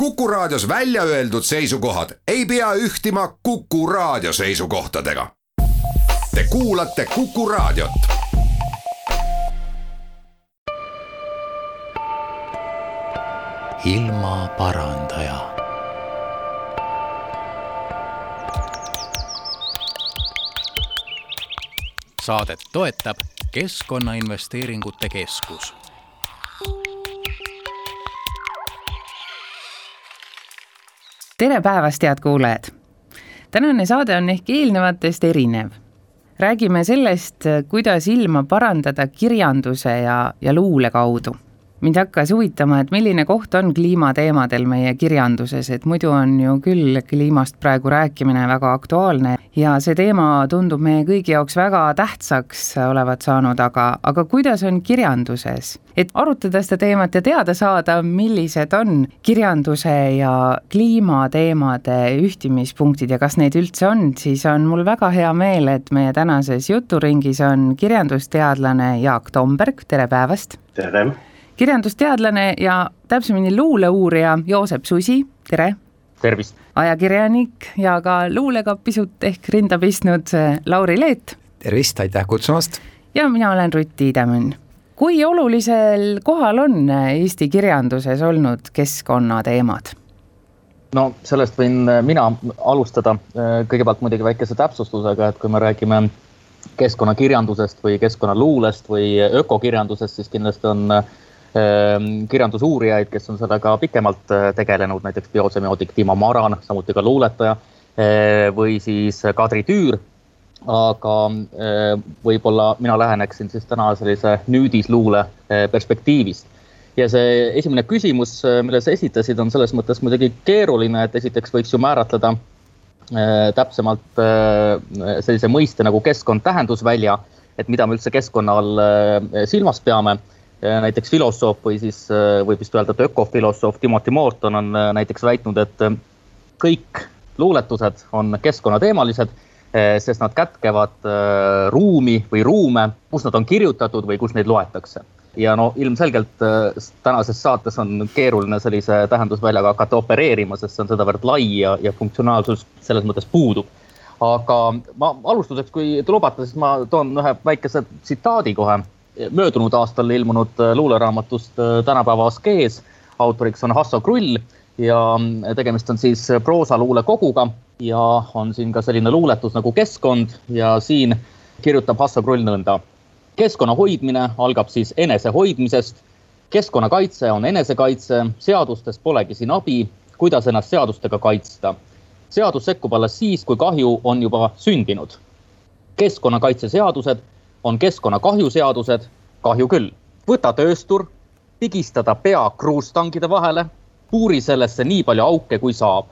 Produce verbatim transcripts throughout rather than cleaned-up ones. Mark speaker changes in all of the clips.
Speaker 1: Kuku Raadios välja öeldud seisukohad ei pea ühtima Kuku Raadio seisukohtadega. Te kuulate Kuku Raadiot.
Speaker 2: Ilma parandaja. Saadet toetab Keskkonnainvesteeringute Keskus.
Speaker 3: Tere päevast, head kuulajad! Tänane saade on ehk eelnevatest erinev. Räägime sellest, kuidas ilma parandada kirjanduse ja, ja luule kaudu. Mind hakkas huvitama, et milline koht on kliimateemadel meie kirjanduses, et muidu on ju küll kliimast praegu rääkimine väga aktuaalne ja see teema tundub meie kõigi jaoks väga tähtsaks olevat saanud, aga, aga kuidas on kirjanduses? Et arutada seda teemat ja teada saada, millised on kirjanduse ja kliimateemade ühtimispunktid ja kas neid üldse on, siis on mul väga hea meel, et meie tänases juturingis on kirjandusteadlane Jaak Tomberg, tere päevast!
Speaker 4: Tere!
Speaker 3: Kirjandusteadlane ja täpsemini luuleuurija Joosep Susi, tere!
Speaker 4: Tervist!
Speaker 3: Ajakirjanik ja ka luulega pisut ehk rinda pistnud Lauri Leet.
Speaker 5: Tervist, aitäh kutsumast!
Speaker 3: Ja mina olen Rutt Tiidemün. Kui olulisel kohal on Eesti kirjanduses olnud keskkonnateemad?
Speaker 4: No sellest võin mina alustada kõigepealt muidugi väikese täpsustusega, et kui me räägime keskkonnakirjandusest või keskkonnaluulest või ökokirjandusest, siis kindlasti on kirjandusuurijaid, kes on seda ka pikemalt tegelenud, näiteks biosemiotik Timo Maran, samuti ka luuletaja, või siis Kadri Tüür, aga võib-olla mina läheneksin siis täna sellise nüüdisluule perspektiivist. Ja see esimene küsimus, mille sa esitasid, on selles mõttes muidugi keeruline, et esiteks võiks ju määratleda täpsemalt sellise mõiste nagu keskkond tähendusvälja, et mida me üldse keskkonna all silmas peame. Näiteks filosoof või siis võib vist öelda, et ökofilosoof Timothy Morton on näiteks väitnud, et kõik luuletused on keskkonnateemalised, sest nad kätkevad ruumi või ruume, kus nad on kirjutatud või kus neid loetakse. Ja no ilmselgelt tänases saates on keeruline sellise tähendusväljaga hakata opereerima, sest see on sedavõrd lai ja, ja funktsionaalsus selles mõttes puudub. Aga ma alustuseks, kui te lubate, siis ma toon ühe väikese tsitaadi kohe. Möödunud aastal ilmunud luuleraamatust Tänapäeva askees, autoriks on Hasso Krull ja tegemist on siis proosaluule koguga ja on siin ka selline luuletus nagu Keskkond ja siin kirjutab Hasso Krull nõnda. Keskkonna hoidmine algab siis enese hoidmisest, keskkonnakaitse on enesekaitse, seadustes polegi siin abi, kuidas ennast seadustega kaitsta. Seadus sekkub alles siis, kui kahju on juba sündinud. Keskkonnakaitse seadused on keskkonnakahjuseadused, kahju küll. Võta tööstur, pigistada pea kruustangide vahele, puuri sellesse nii palju auke kui saab.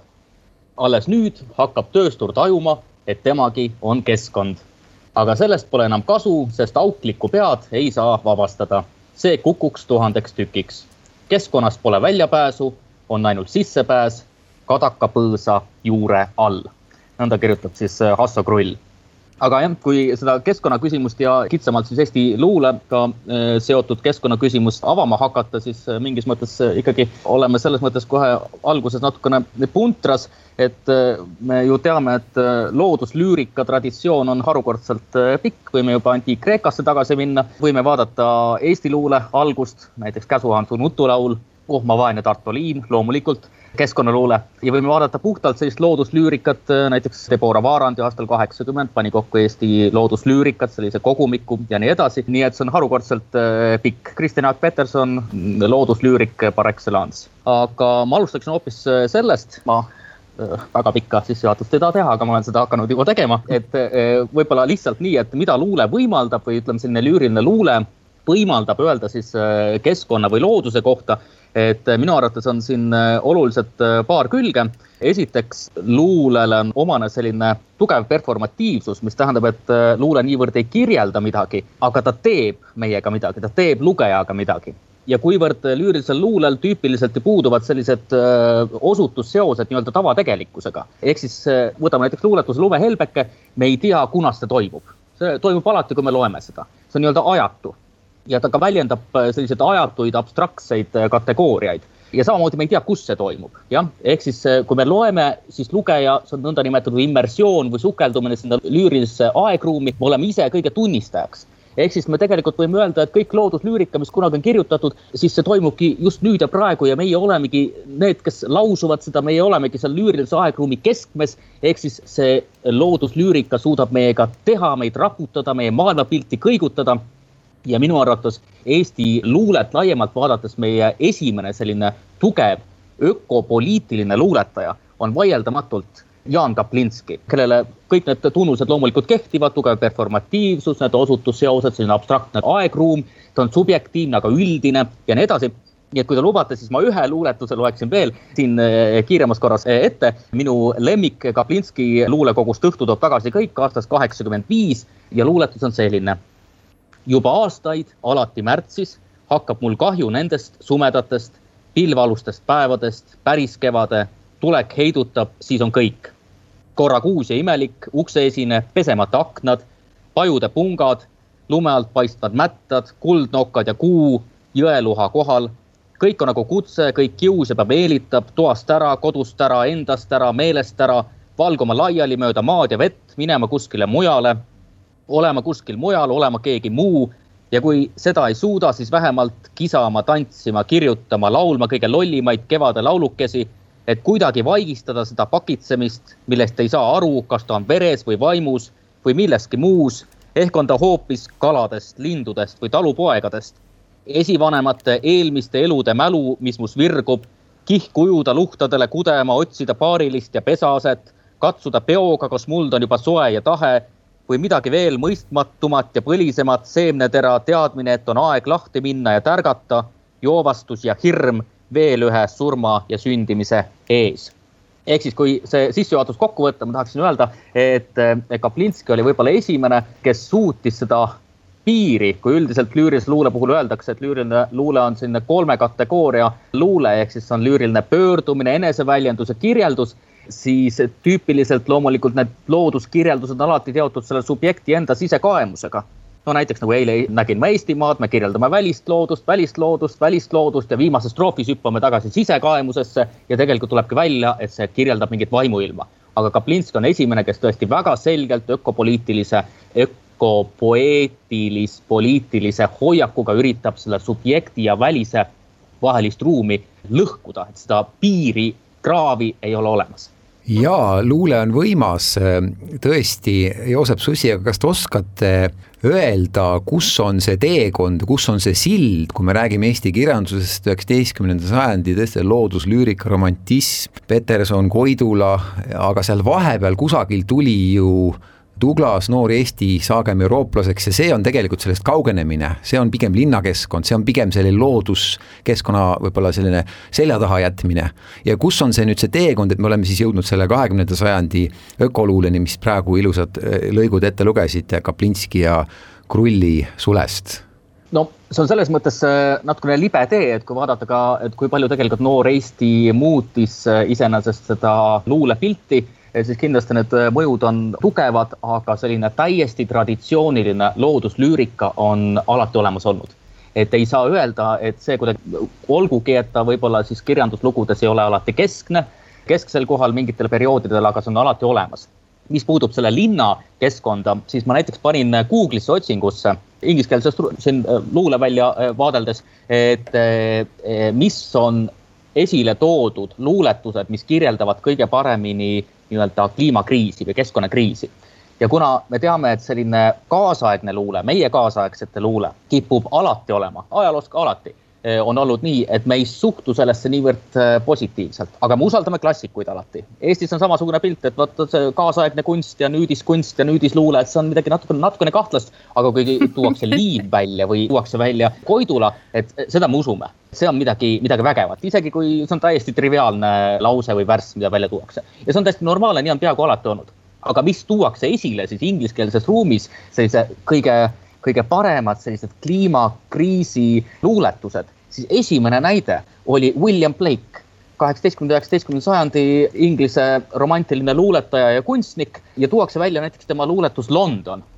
Speaker 4: Alles nüüd hakkab tööstur tajuma, et temagi on keskkond. Aga sellest pole enam kasu, sest auklikku pead ei saa vabastada. See kukuks tuhandeks tükiks. Keskkonnast pole väljapääsu, on ainult sissepääs, kadaka põõsa juure all. Nõnda kirjutab siis Hasso Krull. Aga jah, kui seda keskkonnaküsimust ja kitsamalt siis Eesti luulega seotud keskkonnaküsimust avama hakata, siis mingis mõttes ikkagi oleme selles mõttes kohe alguses natukene puntras, et me ju teame, et looduslüürika traditsioon on harukordselt pikk, võime juba Antiik-Kreekasse tagasi minna, võime vaadata Eesti luule algust, näiteks Käsuhansu nutulaul, Kohma vaene Tartoliin, loomulikult keskkonnaluule. Ja võime vaadata puhtalt sellist looduslüürikat, näiteks Deborah Vaarandi aastal kaheksakümmend pani kokku Eesti looduslüürikat, sellise kogumiku ja nii edasi. Nii et see on harukordselt pikk. Kristjan Jaak Peterson, looduslüürik par excellence. Aga ma alustaksin hoopis sellest, ma väga pikka sissejuhatust ei taha teha, aga ma olen seda hakanud juba tegema, et võib-olla lihtsalt nii, et mida luule võimaldab või ütleme selline lüüriline luule võimaldab öelda siis keskkonna või looduse kohta, et minu arvates on siin oluliselt paar külge. Esiteks, luulele on omane selline tugev performatiivsus, mis tähendab, et luule niivõrd ei kirjelda midagi, aga ta teeb meiega midagi, ta teeb lugejaga midagi. Ja kuivõrd lüürilisel luulel tüüpiliselt puuduvad sellised osutusseosed nii-öelda tavategelikkusega. Ehk siis võtame näiteks luuletuse Lumehelbeke, me ei tea, kunas see toimub. See toimub alati, kui me loeme seda. See on nii-öelda ajatu. Ja ta ka väljendab selliseid ajatuid abstraktseid kategooriaid. ja samamoodi me ei tea, kus see toimub. Jah? Ehk siis kui me loeme, siis lugeja, see on nõnda nimetatud immersioon või sukeldumine sinna lüürilisse aegruumi, me oleme ise kõige tunnistajaks. Ehk siis me tegelikult võime öelda, et kõik looduslüürika, mis kunagi on kirjutatud, siis see toimubki just nüüd ja praegu ja meie olemegi need, kes lausuvad seda, meie olemegi seal lüürilise aegruumi keskmes, ehk siis see looduslüürika suudab meiega teha, meid raputada, meie maailmapilti kõigutada ja minu arvates Eesti luulet laiemalt vaadates meie esimene selline tugev ökopoliitiline luuletaja on vaieldamatult Jaan Kaplinski, kellele kõik need tunnused loomulikult kehtivad, tugev performatiivsus, need osutusseosed, selline abstraktne aegruum, ta on subjektiivne, aga üldine ja nii edasi. Nii et kui te lubate, siis ma ühe luuletuse loeksin veel siin kiiremas korras ette. Minu lemmik Kaplinski luulekogust Õhtu toob tagasi kõik aastast kaheksakümmend viis ja luuletus on selline. Juba aastaid, alati märtsis, hakkab mul kahju nendest sumedatest, pilvalustest päevadest, päris kevade, tulek heidutab, siis on kõik. Korra kuus ja imelik, ukseesine, pesemata aknad, pajude pungad, lume alt paistvad mättad, kuldnokkad ja kuu, jõeluha kohal. Kõik on nagu kutse, kõik kiuseb ja meelitab, toast ära, kodust ära, endast ära, meelest ära, valguma laiali mööda maad ja vett, minema kuskile mujale, olema kuskil mujal, olema keegi muu. Ja kui seda ei suuda, siis vähemalt kisama, tantsima, kirjutama, laulma kõige lollimaid kevade laulukesi, et kuidagi vaigistada seda pakitsemist, millest ei saa aru, kas ta on veres või vaimus või milleski muus, ehk on ta hoopis kaladest, lindudest või talupoegadest. Esivanemate eelmiste elude mälu, mis mus virgub, kihku ujuda luhtadele kudema, otsida paarilist ja pesaaset, katsuda peoga, kas muld on juba soe ja tahe, või midagi veel mõistmatumat ja põlisemat seemnetera teadmine, et on aeg lahti minna ja tärgata, joovastus ja hirm, veel ühe surma ja sündimise ees. Ehk siis, kui see sissejuhatus kokku võtta, ma tahaksin öelda, et Kaplinski oli võib-olla esimene, kes suutis seda piiri, kui üldiselt lüürilise luule puhul öeldakse, et lüüriline luule on selline kolme kategooria luule, ehk siis on lüüriline pöördumine, eneseväljendus ja kirjeldus, siis tüüpiliselt loomulikult need looduskirjeldused on alati teotud selle subjekti enda sisekaemusega. No näiteks nagu eile nägin ma Eestimaad, me kirjeldame välist loodust, välist loodust, välist loodust ja viimases stroofis hüppame tagasi sisekaemusesse ja tegelikult tulebki välja, et see kirjeldab mingit vaimuilma. Aga Kaplinski on esimene, kes tõesti väga selgelt ökopoliitilise, ökopoeetilis, poliitilise hoiakuga üritab selle subjekti ja välise vahelist ruumi lõhkuda, et seda piiri kraavi ei ole olemas.
Speaker 5: Jaa, luule on võimas. Tõesti, Joosep Susi, aga kas te oskate öelda, kus on see teekond, kus on see sild, kui me räägime Eesti kirjandusest üheksateistkümnenda sajandi, tõesti looduslüürika, romantism, Peterson, Koidula, aga seal vahepeal kusagil tuli ju Douglas, noor Eesti, saagem eurooplaseks ja see on tegelikult sellest kaugenemine, see on pigem linnakeskkond, see on pigem selline looduskeskkonna võib-olla selline selja taha jätmine. Ja kus on see nüüd see teekond, et me oleme siis jõudnud selle kahekümnenda sajandi ökoluuleni, mis praegu ilusad lõigud ette lugesid Kaplinski ja Krulli sulest?
Speaker 4: No see on selles mõttes natukene libe tee, et kui vaadata ka, et kui palju tegelikult noor Eesti muutis iseenesest seda luulepilti, siis kindlasti need mõjud on tugevad, aga selline täiesti traditsiooniline looduslüürika on alati olemas olnud. Et ei saa öelda, et see kuidagi olgugi, et ta võib-olla siis kirjanduslugudes ei ole alati keskne, kesksel kohal mingitel perioodidel, aga see on alati olemas. Mis puudub selle linna keskkonda, siis ma näiteks panin Google'isse otsingusse, ingliskeelses siin luule välja vaadeldes, et mis on esile toodud luuletused, mis kirjeldavad kõige paremini nii-öelda kliimakriisi või keskkonnakriisi. Ja kuna me teame, et selline kaasaegne luule, meie kaasaegsete luule kipub alati olema, ajaloos ka alati, on olnud nii, et me ei suhtu sellesse niivõrd positiivselt, aga me usaldame klassikuid alati. Eestis on samasugune pilt, et vaata see kaasaegne kunst ja nüüdiskunst ja nüüdisluule, et see on midagi natukene, natukene kahtlast, aga kui tuuakse liiv välja või tuuakse välja Koidula, et seda me usume. See on midagi, midagi vägevat, isegi kui see on täiesti triviaalne lause või värss, mida välja tuuakse. Ja see on täiesti normaalne, nii on peaaegu alati olnud. Aga mis tuuakse esile siis ingliskeelses ruumis, sellise kõige, kõige paremad sellised kliimakriisi luuletused, siis esimene näide oli William Blake, kaheksateistkümnenda ja üheksateistkümnenda sajandi Inglise romantiline luuletaja ja kunstnik ja tuuakse välja näiteks tema luuletus London.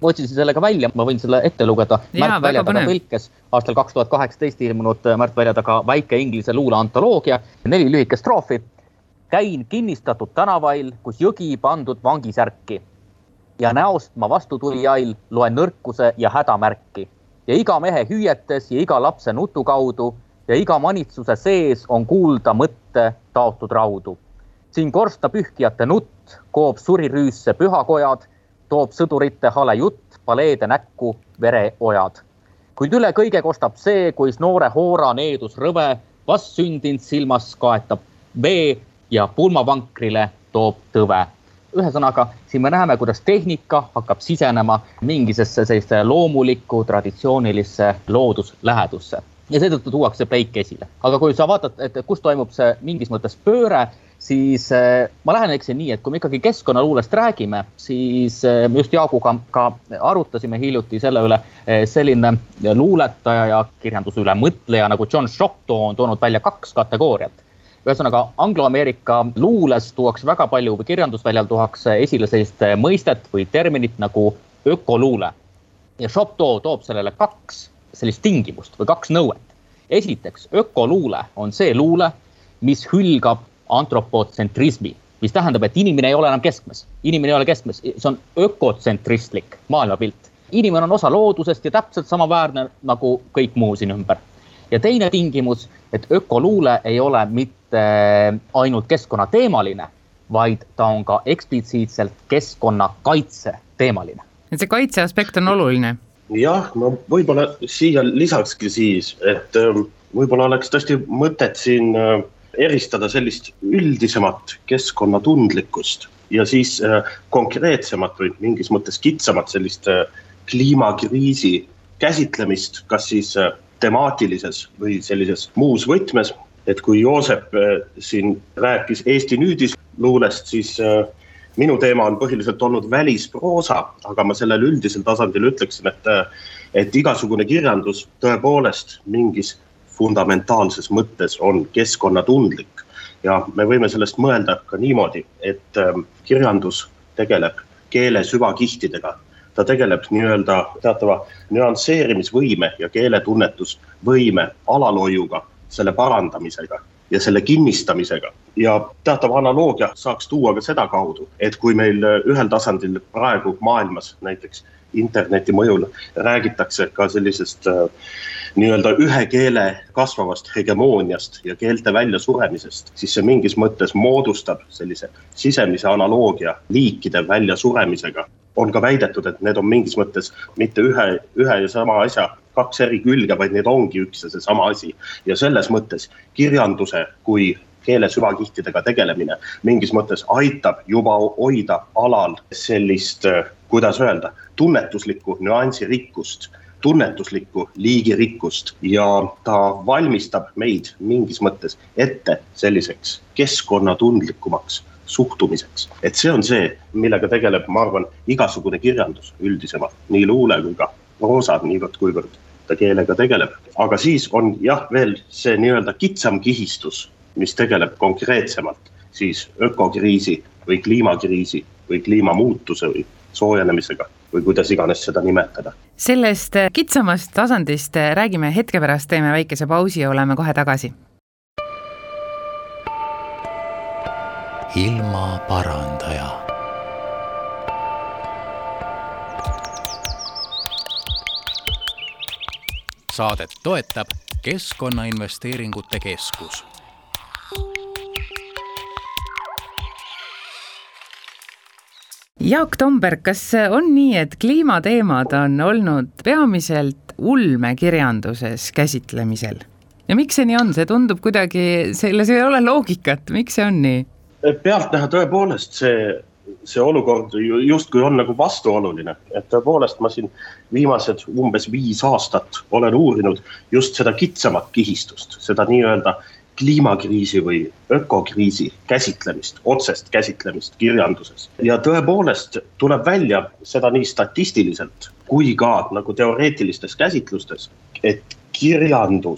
Speaker 4: ma otsisin sellega välja, ma võin selle ette lugeda.
Speaker 3: Jaa,
Speaker 4: Märt Väljataga tõlkes aastal kaks tuhat kaheksateist ilmunud Märt Väljataga väike inglise luule antoloogia, neli lühikest stroofi. Käin kinnistatud tänavail, kus jõgi pandud vangisärki ja näost ma vastu tulijail loen nõrkuse ja hädamärki. Ja iga mehe hüüetes ja iga lapse nutu kaudu ja iga manitsuse sees on kuulda mõtte taotud raudu. Siin korsta pühkijate nutt, koob surirüüsse pühakojad, toob sõdurite hale jutt, paleede näkku vereojad. Kuid üle kõige kostab see, kuis noore hoora needus rõve, vast sündinud silmas kaetab vee ja pulmavankrile toob tõve. Ühesõnaga, siin me näeme, kuidas tehnika hakkab sisenema mingisesse selliste loomulikku, traditsioonilisse looduslähedusse. Ja seetõttu tuuakse pleik esile. Aga kui sa vaatad, et kus toimub see mingis mõttes pööre, siis ma läheneksin nii, et kui me ikkagi keskkonnaluulest räägime, siis me just Jaaguga ka arutasime hiljuti selle üle, selline luuletaja ja kirjanduse üle mõtleja nagu John Shopto on toonud välja kaks kategooriat. Ühesõnaga, Anglo-Ameerika luules tuuakse väga palju või kirjandusväljal tuuakse esile sellist mõistet või terminit nagu ökoluule. Ja Shopto toob sellele kaks sellist tingimust või kaks nõuet. Esiteks, ökoluule on see luule, mis hülgab antropotsentrismi, mis tähendab, et inimene ei ole enam keskmes. Inimene ei ole keskmes, see on ökotsentristlik maailmapilt. Inimene on osa loodusest ja täpselt samaväärne nagu kõik muu siin ümber. Ja teine tingimus, et ökoluule ei ole mitte ainult keskkonnateemaline, vaid ta on ka eksplitsiitselt keskkonnakaitse teemaline.
Speaker 3: Et see kaitse aspekt on oluline.
Speaker 6: Jah, no võib-olla siia lisakski siis, et võib-olla oleks tõesti mõtet siin eristada sellist üldisemat keskkonnatundlikkust ja siis konkreetsemat või mingis mõttes kitsamat sellist kliimakriisi käsitlemist, kas siis temaatilises või sellises muus võtmes. Et kui Joosep siin rääkis Eesti nüüdis luulest, siis minu teema on põhiliselt olnud välisproosa, aga ma sellel üldisel tasandil ütleksin, et, et igasugune kirjandus tõepoolest mingis fundamentaalses mõttes on keskkonnatundlik. Ja me võime sellest mõelda ka niimoodi, et kirjandus tegeleb keele süvakihtidega. Ta tegeleb nii-öelda teatava nüansseerimisvõime ja keeletunnetusvõime alalhoiuga, selle parandamisega ja selle kinnistamisega. Ja teatav analoogia saaks tuua ka seda kaudu, et kui meil ühel tasandil praegu maailmas näiteks interneti mõjul räägitakse ka sellisest äh, nii-öelda ühe keele kasvavast hegemooniast ja keelte välja suremisest, siis see mingis mõttes moodustab sellise sisemise analoogia liikide välja suremisega. On ka väidetud, et need on mingis mõttes mitte ühe, ühe ja sama asja kaks eri külge, vaid need ongi üks ja see sama asi. Ja selles mõttes kirjanduse kui keele süvakihtidega tegelemine mingis mõttes aitab juba hoida alal sellist, kuidas öelda, tunnetuslikku nüansirikkust, tunnetuslikku liigirikkust ja ta valmistab meid mingis mõttes ette selliseks keskkonnatundlikumaks suhtumiseks. Et see on see, millega tegeleb, ma arvan, igasugune kirjandus üldisemalt, nii luule kui ka proosad, niivõrd kuivõrd ta keelega tegeleb. Aga siis on jah veel see nii-öelda kitsam kihistus, mis tegeleb konkreetsemalt siis ökokriisi või kliimakriisi või kliimamuutuse või soojenemisega või kuidas iganes seda nimetada.
Speaker 3: Sellest kitsamast tasandist räägime hetke pärast, teeme väikese pausi ja oleme kohe tagasi.
Speaker 2: Ilma parandaja. Saadet toetab Keskkonnainvesteeringute Keskus.
Speaker 3: Jaak Tomberg, kas on nii, et kliimateemad on olnud peamiselt ulmekirjanduses käsitlemisel? Ja miks see nii on? See tundub kuidagi, selles ei ole loogikat. Miks see on nii?
Speaker 6: Pealt näha tõepoolest see, see olukord just kui on nagu vastuoluline. Et tõepoolest ma siin viimased umbes viis aastat olen uurinud just seda kitsamat kihistust, seda nii-öelda kliimakriisi või ökokriisi käsitlemist, otsest käsitlemist kirjanduses. Ja tõepoolest tuleb välja seda nii statistiliselt kui ka nagu teoreetilistes käsitlustes, et kirjandus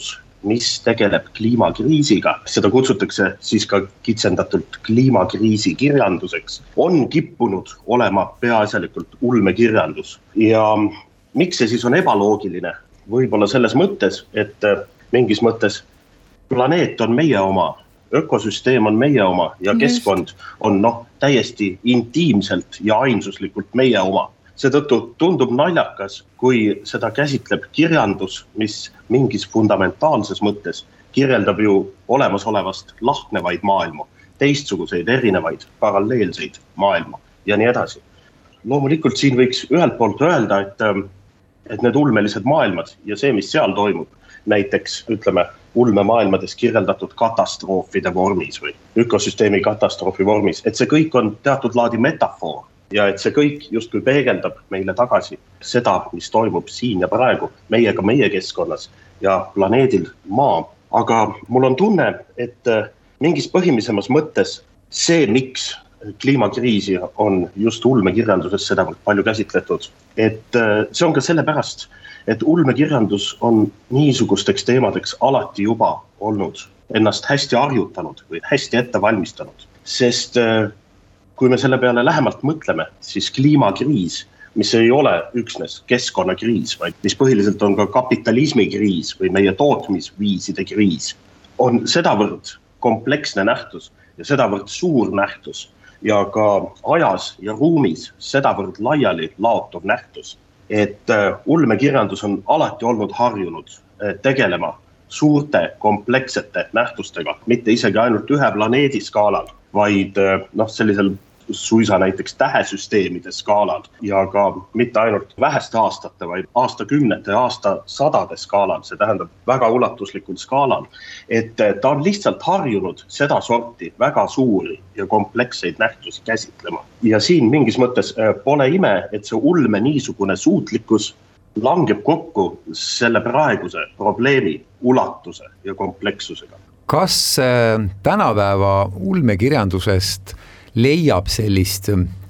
Speaker 6: mis tegeleb kliimakriisiga, seda kutsutakse siis ka kitsendatult kliimakriisi kirjanduseks, on kippunud olema peaasjalikult ulmekirjandus. Ja miks see siis on ebaloogiline? Võib-olla selles mõttes, et mingis mõttes planeet on meie oma, ökosüsteem on meie oma ja keskkond on noh, täiesti intiimselt ja ainsuslikult meie oma. Seetõttu tundub naljakas, kui seda käsitleb kirjandus, mis mingis fundamentaalses mõttes kirjeldab ju olemasolevast lahknevaid maailmu, teistsuguseid, erinevaid, paralleelseid maailma ja nii edasi. Loomulikult siin võiks ühelt poolt öelda, et, et need ulmelised maailmad ja see, mis seal toimub, näiteks ütleme ulmemaailmades kirjeldatud katastroofide vormis või ökosüsteemi katastroofi vormis, et see kõik on teatud laadi metafoor. Ja et see kõik justkui peegeldab meile tagasi seda, mis toimub siin ja praegu meiega meie keskkonnas ja planeedil Maa. Aga mul on tunne, et mingis põhimisemas mõttes see, miks kliimakriisi on just ulmekirjanduses seda palju käsitletud, et see on ka sellepärast, et ulmekirjandus on niisugusteks teemadeks alati juba olnud ennast hästi harjutanud või hästi ette valmistanud, sest kui me selle peale lähemalt mõtleme, siis kliimakriis, mis ei ole üksnes keskkonnakriis, vaid mis põhiliselt on ka kapitalismikriis või meie tootmisviiside kriis, on sedavõrd kompleksne nähtus ja sedavõrd suur nähtus ja ka ajas ja ruumis sedavõrd laiali laotuv nähtus, et ulmekirjandus on alati olnud harjunud tegelema suurte komplekssete nähtustega, mitte isegi ainult ühe planeedi skaalal, vaid noh, sellisel suisa näiteks tähesüsteemide skaalal ja ka mitte ainult väheste aastate, vaid aastakümnete ja aastasadade skaalal, see tähendab väga ulatuslikul skaalal, et ta on lihtsalt harjunud seda sorti väga suuri ja kompleksseid nähtusi käsitlema. Ja siin mingis mõttes pole ime, et see ulme niisugune suutlikkus langeb kokku selle praeguse probleemi ulatuse ja komplekssusega.
Speaker 5: Kas tänapäeva ulmekirjandusest leiab sellist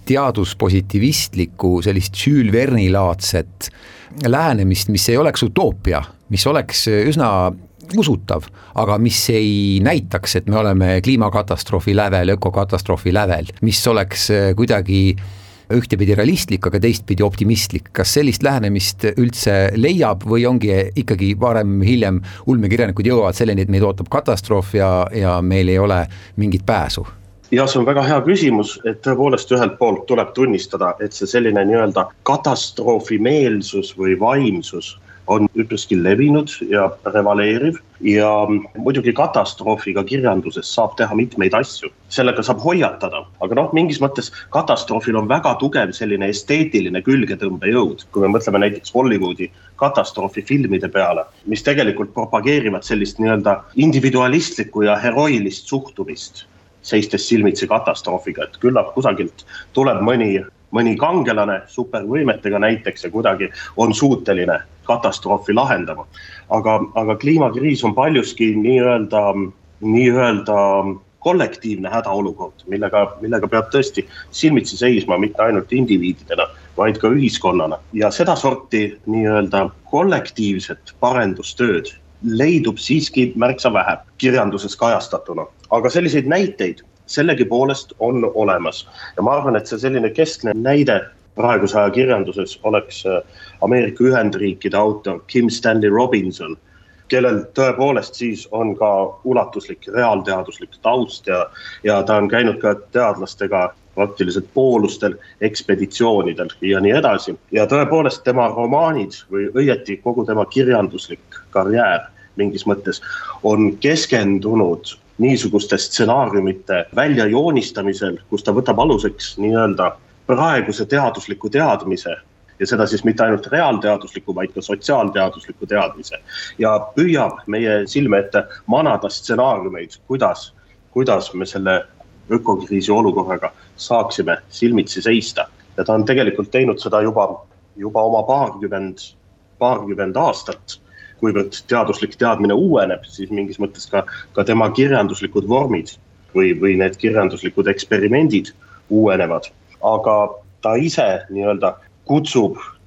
Speaker 5: teaduspositivistlikku, sellist Jules Verne'i laadset lähenemist, mis ei oleks utoopia, mis oleks üsna usutav, aga mis ei näitaks, et me oleme kliimakatastroofi lävel, ökokatastroofi lävel, mis oleks kuidagi ühtepidi realistlik, aga teistpidi optimistlik. Kas sellist lähenemist üldse leiab või ongi ikkagi varem hiljem ulmekirjanikud jõuavad selleni, et meid ootab katastroof ja, ja meil ei ole mingit pääsu?
Speaker 6: Ja see on väga hea küsimus, et tõepoolest ühelt poolt tuleb tunnistada, et see selline nii-öelda katastroofimeelsus või vaimsus on üpriski levinud ja prevaleeriv ja muidugi katastroofiga kirjanduses saab teha mitmeid asju. Sellega saab hoiatada, aga noh, mingis mõttes katastroofil on väga tugev selline esteetiline külgetõmbejõud, kui me mõtleme näiteks Hollywoodi katastroofifilmide peale, mis tegelikult propageerivad sellist nii-öelda individualistlikku ja heroilist suhtumist, seistes silmitsi katastroofiga, et küllap kusagilt tuleb mõni, mõni kangelane supervõimetega näiteks ja kuidagi on suuteline katastroofi lahendama. Aga, aga kliimakriis on paljuski nii-öelda, nii-öelda kollektiivne hädaolukord, millega, millega peab tõesti silmitsi seisma mitte ainult indiviididena, vaid ka ühiskonnana. Ja seda sorti nii-öelda kollektiivset parendustööd leidub siiski märksa vähe kirjanduses kajastatuna. Aga selliseid näiteid sellegi poolest on olemas. Ja ma arvan, et see selline keskne näide praeguse aja kirjanduses oleks Ameerika Ühendriikide autor Kim Stanley Robinson, kellel tõepoolest siis on ka ulatuslik reaalteaduslik taust ja, ja ta on käinud ka teadlastega praktiliselt poolustel ekspeditsioonidel ja nii edasi. Ja tõepoolest tema romaanid või õieti kogu tema kirjanduslik karjäär mingis mõttes on keskendunud niisuguste stsenaariumite välja joonistamisel, kus ta võtab aluseks nii-öelda praeguse teadusliku teadmise ja seda siis mitte ainult reaalteadusliku, vaid ka sotsiaalteadusliku teadmise ja püüab meie silme ette manada stsenaariumeid, kuidas, kuidas me selle ökokriisi olukorraga saaksime silmitsi seista. Ja ta on tegelikult teinud seda juba, juba oma paarkümmend, paarkümmend aastat, kuivõrd teaduslik teadmine uueneb, siis mingis mõttes ka, ka tema kirjanduslikud vormid või, või need kirjanduslikud eksperimendid uuenevad. Aga ta ise nii-öelda kutsub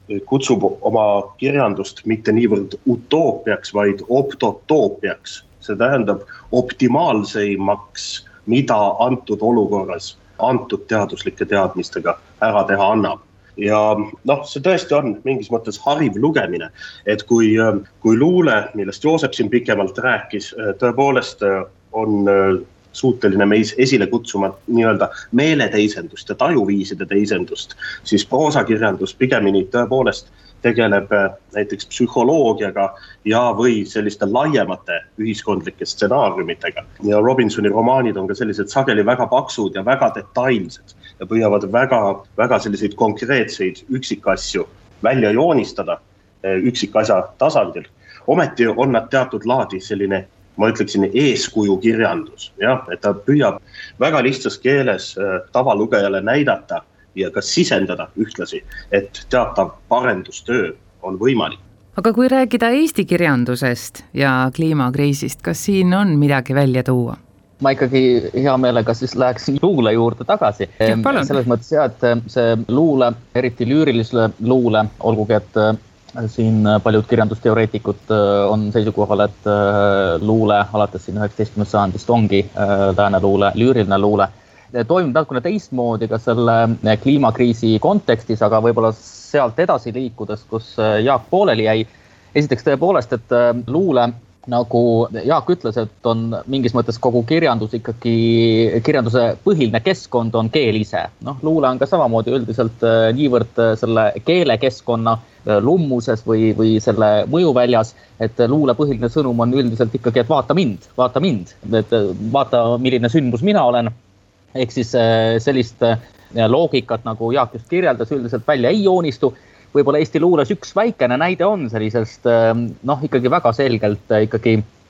Speaker 6: kutsub oma kirjandust mitte niivõrd utoopiaks, vaid optotoopiaks. See tähendab optimaalseimaks, mida antud olukorras, antud teaduslike teadmistega ära teha annab. Ja noh, see tõesti on mingis mõttes hariv lugemine, et kui, kui luule, millest Joosep siin pikemalt rääkis, tõepoolest on suuteline meis esile kutsuma nii-öelda meeleteisendust ja tajuviiside teisendust, siis proosakirjandus pigemini tõepoolest tegeleb näiteks psühholoogiaga ja või selliste laiemate ühiskondlike stsenaariumitega. Ja Robinsoni romaanid on ka sellised sageli väga paksud ja väga detailsed ja püüavad väga, väga selliseid konkreetseid üksikasju välja joonistada üksikasja tasandil. Ometi on nad teatud laadi selline, ma ütleksin, eeskuju kirjandus, jah, et ta püüab väga lihtsas keeles tavalugejale näidata ja ka sisendada ühtlasi, et teatav parendustöö on võimalik.
Speaker 3: Aga kui rääkida Eesti kirjandusest ja kliimakriisist, kas siin on midagi välja tuua?
Speaker 4: Ma ikkagi hea meelega siis läheksin luule juurde tagasi.
Speaker 3: Ja,
Speaker 4: selles mõttes jah, et see luule, eriti lüürilisele luule, olgugi, et siin paljud kirjandusteoreetikud on seisukohal, et luule alates siin üheksateistkümnendast sajandist ongi lääne luule, lüüriline luule. Toimub natukene teistmoodi ka selle kliimakriisi kontekstis, aga võib-olla sealt edasi liikudes, kus Jaak pooleli jäi. Esiteks tõepoolest, et luule, nagu Jaak ütles, et on mingis mõttes kogu kirjandus ikkagi, kirjanduse põhiline keskkond on keel ise. Noh, luule on ka samamoodi üldiselt niivõrd selle keelekeskkonna lummuses või, või selle mõjuväljas, et luule põhiline sõnum on üldiselt ikkagi, et vaata mind, vaata mind, et vaata, milline sündmus mina olen. Ehk siis sellist loogikat, nagu Jaak just kirjeldas, üldiselt välja ei joonistu. Võib-olla Eesti luules üks väikene näide on sellisest, noh, ikkagi väga selgelt ikkagi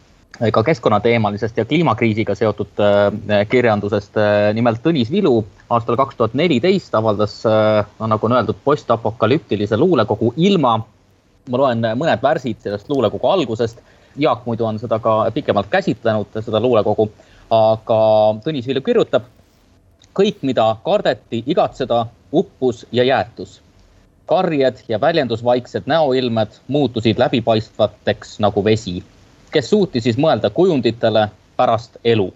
Speaker 4: ka keskkonnateemalisest ja kliimakriisiga seotud kirjandusest. Nimelt Tõnis Vilu aastal kaks tuhat neliteist avaldas, no, nagu on öeldud, postapokalüptilise luulekogu Ilma. Ma loen mõned värsid sellest luulekogu algusest. Jaak muidu on seda ka pikemalt käsitlenud, seda luulekogu, aga Tõnis Vilu kirjutab: kõik, mida kardeti igatseda, uppus ja jäätus. Karjed ja väljendusvaiksed näoilmed muutusid läbipaistvateks nagu vesi, kes suuti siis mõelda kujunditele pärast elu.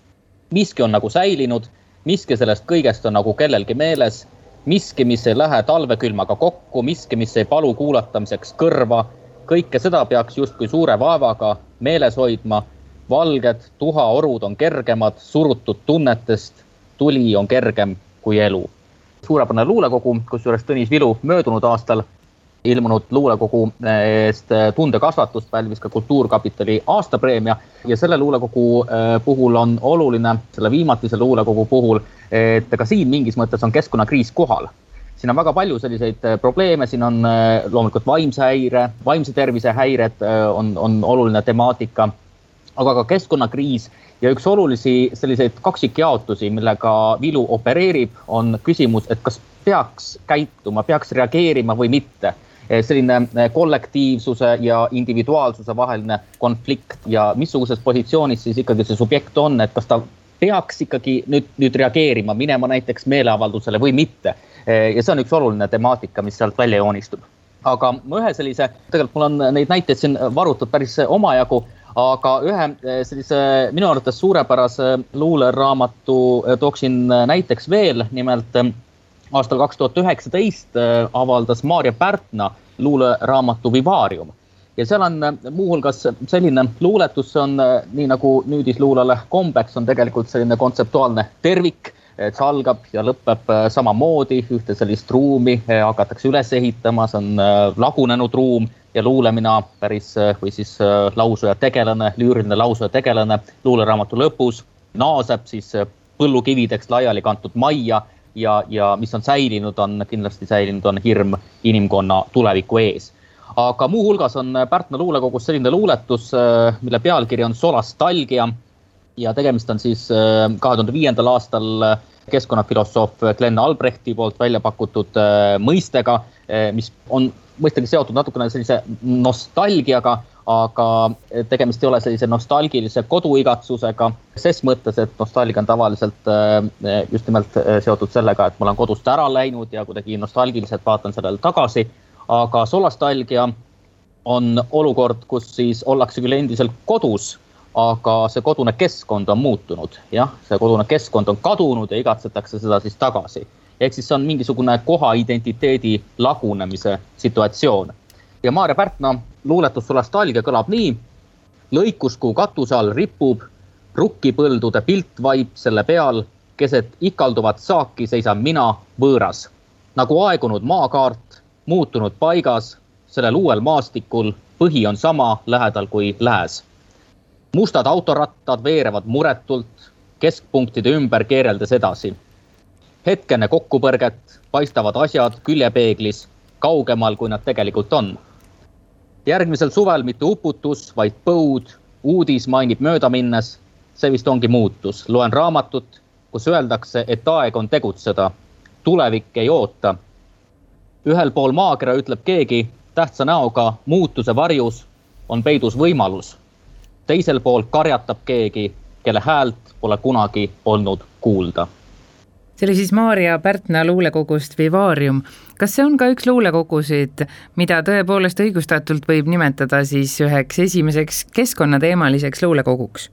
Speaker 4: Miski on nagu säilinud, miski sellest kõigest on nagu kellelgi meeles, miski, mis ei lähe talvekülmaga kokku, miski, mis ei palu kuulatamiseks kõrva. Kõike seda peaks justkui suure vaevaga meeles hoidma. Valged tuhaorud on kergemad, surutud tunnetest, tuli on kergem kui elu. Suurepärane luulekogu, kusjuures Tõnis Vilu möödunud aastal ilmunud luulekogu eest tundekasvatust pälvis ka Kultuurkapitali aastapreemia ja selle luulekogu puhul on oluline, selle viimatise luulekogu puhul, et ka siin mingis mõttes on keskkonnakriis kohal. Siin on väga palju selliseid probleeme, siin on loomulikult vaimse häire, vaimse tervise häired on, on oluline temaatika, aga ka keskkonnakriis. Ja üks olulisi selliseid kaksikjaotusi, millega Vilu opereerib, on küsimus, et kas peaks käituma, peaks reageerima või mitte. Selline kollektiivsuse ja individuaalsuse vaheline konflikt ja missuguses positsioonis siis ikkagi see subjekt on, et kas ta peaks ikkagi nüüd, nüüd reageerima, minema näiteks meeleavaldusele või mitte. Ja see on üks oluline temaatika, mis sealt välja joonistub. Aga ühe sellise, tegelikult mul on neid näiteid siin varutud päris omajagu, aga ühe sellise minu arvates suurepärase luuleraamatu tooksin näiteks veel, nimelt aastal kaks tuhat üheksateist avaldas Maarja Pärtna luuleraamatu Vivarium. Ja seal on muuhulgas selline luuletus, see on nii nagu nüüdisluulele kombeks, on tegelikult selline kontseptuaalne tervik, et see algab ja lõpeb samamoodi, ühte sellist ruumi hakatakse üles ehitama, see on lagunenud ruum ja luulemina päris või siis lausuja tegelane, lüüriline lausuja tegelane luuleraamatu lõpus naaseb siis põllukivideks laiali kantud majja ja, ja mis on säilinud, on kindlasti säilinud, on hirm inimkonna tuleviku ees. Aga muu hulgas on Pärtna luulekogus selline luuletus, mille pealkiri on Solastalgia ja tegemist on siis kahe tuhande viiendal aastal keskkonnafilosoof Glenn Albrechti poolt välja pakutud mõistega, mis on mõistagi seotud natukene sellise nostalgiaga, aga tegemist ei ole sellise nostalgilise koduigatsusega, ses mõttes, et nostalgia on tavaliselt just nimelt seotud sellega, et ma olen kodust ära läinud ja kuidagi nostalgiliselt vaatan sellele tagasi, aga solastalgia on olukord, kus siis ollakse küll endiselt kodus, aga see kodune keskkond on muutunud. Jah, see kodune keskkond on kadunud ja igatsetakse seda siis tagasi. Ehk siis see on mingisugune koha identiteedi lagunemise situatsioon. Ja Maarja Pärtna luuletus solastalgia kõlab nii: lõikuskuu katuse all ripub, rukkipõldude pilt vaib selle peal, keset ikalduvat saaki seisan mina võõras. Nagu aegunud maakaart, muutunud paigas, sellel uuel maastikul põhi on sama lähedal kui lääs. Mustad autorattad veerevad muretult, keskpunktide ümber keereldes edasi. Hetkene kokkupõrget paistavad asjad küljepeeglis kaugemal, kui nad tegelikult on. Järgmisel suvel mitte uputus, vaid põud, uudis mainib mööda minnes, see vist ongi muutus. Loen raamatut, kus öeldakse, et aeg on tegutseda, tulevik ei oota. Ühel pool maakera ütleb keegi tähtsa näoga muutuse varjus on peidus võimalus. Teisel pool karjatab keegi, kelle häält pole kunagi olnud kuulda.
Speaker 3: See oli siis Maarja Pärtna luulekogust Vivarium. Kas see on ka üks luulekogusid, mida tõepoolest õigustatult võib nimetada siis üheks esimeseks keskkonnateemaliseks luulekoguks?